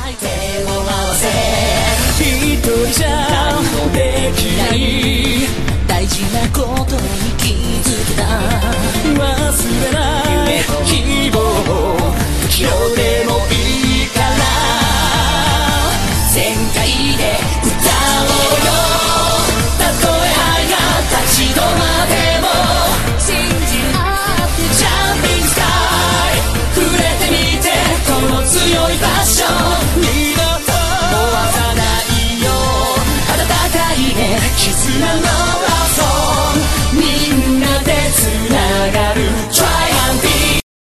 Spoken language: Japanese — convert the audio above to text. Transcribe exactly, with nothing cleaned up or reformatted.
手を合わせ一人じゃできない大事なことに気づけた忘れない希望今日でもいいから全開で歌おうよたとえ愛が立ち止まっても信じ合ってジャンピングスカイ触れてみてこの強いパッション二度と壊さないよ温かいね絆のラブソングみんなでつながる